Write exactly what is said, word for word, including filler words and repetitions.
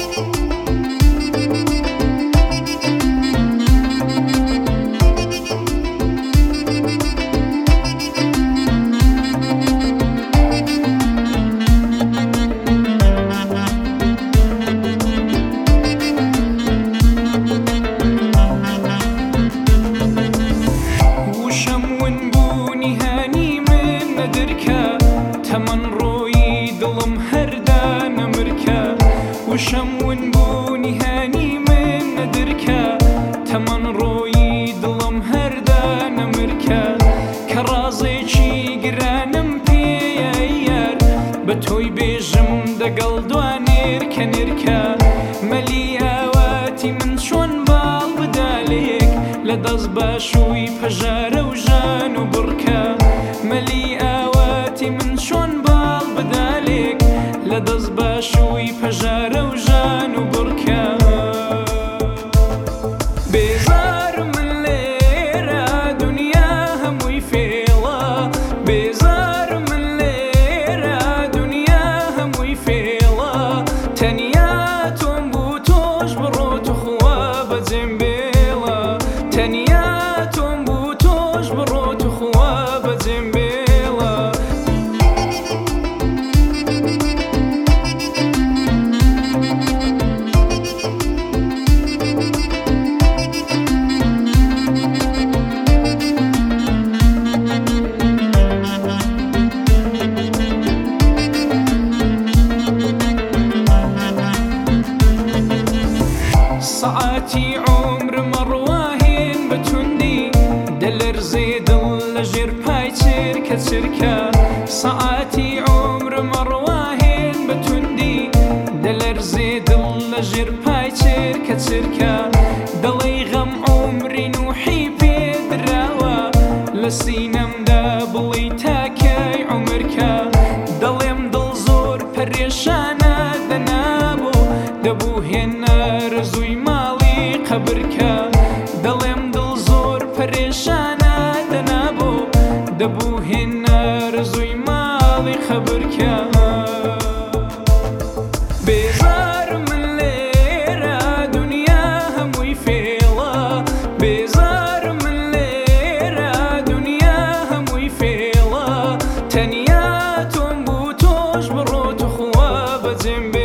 وشم ونبوني هاني من ندركا تمن روي ظلم هردان مركا كرازي شي قرانم بيايار بتوي بيجم دقل دوانير كنركا ملي اواتي من شون بال بداليك لدز باشوي بجارة وجان وبركا ملي اواتي من شون بال بداليك لدز باشوي بجارة وجان وبركا بيزار من ليرة دنيا هموي فيلا بيزار من ليرة دنيا هموي فيلا تنياتهم بوتوش بروت خواب زنبيلا تنياتهم بوتوش بروت خواب زنبيلا ساعاتي عمر مرواهين بتوندي دلر زيد اللجر باي تركة تركة ساعاتي عمر مرواهين بتوندي دلر زيد اللجر باي تركة تركة دلي غم عمري نوحي بيدراوا لسينم دابلي تاكي عمركا دليم دل زور بريشانا دنابو دبو هنا رزوي مالي قبركا دليم دل زور بريشانا دنابو دبو هنا رزوي مالي قبركا بيزار من ليرة دنيا هموي فيلا بيزار من ليرة دنيا هموي فيلا تنياتهم بوتوش بروت خواب زنبيلا